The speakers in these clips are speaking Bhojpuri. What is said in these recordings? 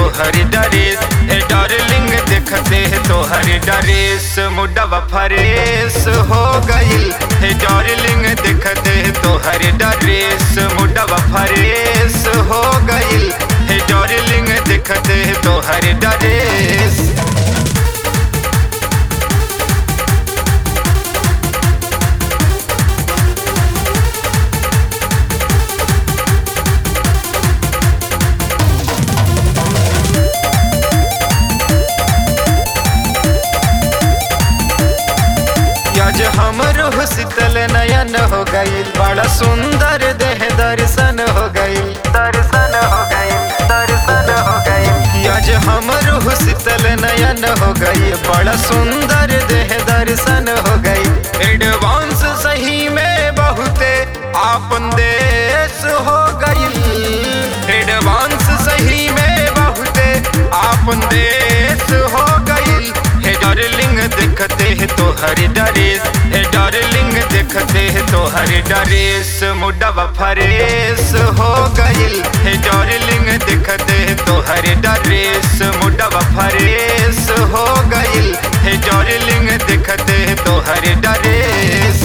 तोहरी ड्रेस, हे डार्लिंग देखते हैं तोहरी ड्रेस, मुडवा फरेस हो गइल, हे डार्लिंग देखते हैं तोहरी ड्रेस, मुडवा फरेस हो गइल, हे डार्लिंग देखते हैं तोहरी ड्रेस। आज हमरो शीतल नयन हो गई, बड़ा सुंदर देह दर्शन हो गई, दर्शन हो गई, दर्शन हो गई। आज हमरो शीतल नयन हो गई, बड़ा सुंदर देह दर्शन हो गई। एडवांस सही में बहुते आपन देश हो गई, एडवांस सही में बहुते आपन देश हो गई। हे डार्लिंग देखते हैं तोहरी ड्रेस, हे डार्लिंग देखते हैं तोहरी ड्रेस, मुडवा फरेस हो गइल, हे डार्लिंग देखते हैं तोहरी ड्रेस, मुडवा फरेस हो गइल, हे डार्लिंग देखते हैं तोहरी ड्रेस।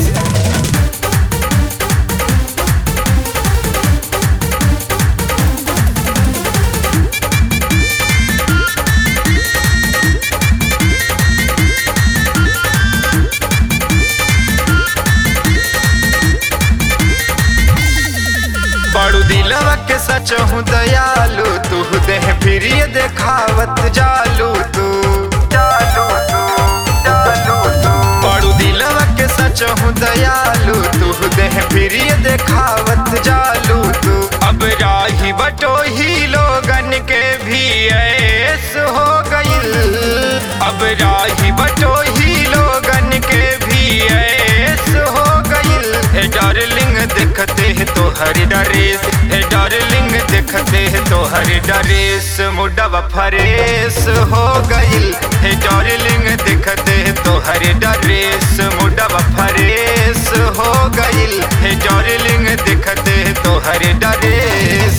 बड़ू दिलवा के सच हूँ दयालु, तू देह फिर देखावत जालू तू, जालू तू, जालू तू। बड़ू दिलवा के सच हूँ दयालु, तू देह फिर देखावत जालू तू। अब राही बटोही लोगन के भी ऐस हो गइल, अब राही बटोही लोगन के भी ऐस हो गइल। हे डार्लिंग देखते हैं तोहरी ड्रेस, हे डार्लिंग देखते हैं तोहरी ड्रेस, मुडवा फरेस हो गइल, हे डार्लिंग देखते हैं तोहरी ड्रेस, मुडवा फरेस हो गइल, हे डार्लिंग देखते हैं तोहरी ड्रेस।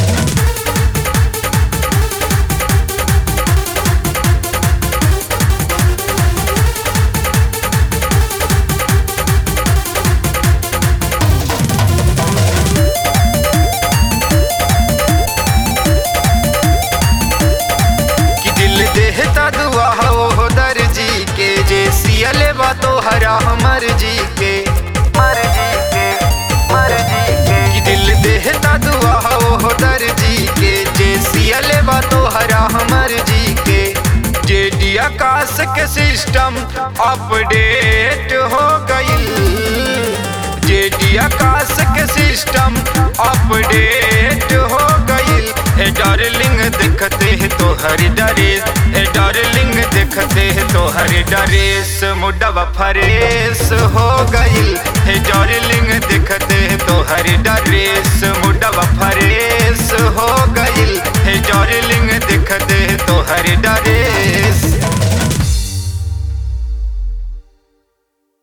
देहता दुआ हो दर्जी के, जे सियले बा तोहरा मर्जी के, मर्जी के, मर्जी के। कि दिल देहता दुआ हो दर्जी के, जे सियले बा तोहरा मर्जी के। जेडी आकाश के सिस्टम अपडेट हो गइल, जेडी आकाश के सिस्टम अपडेट हो गइल। हे डार्लिंग देखते हैं तोहरी ड्रेस, हे डार्लिंग देखते हैं तोहरी ड्रेस, मुडवा फरेस हो गइल, हे डार्लिंग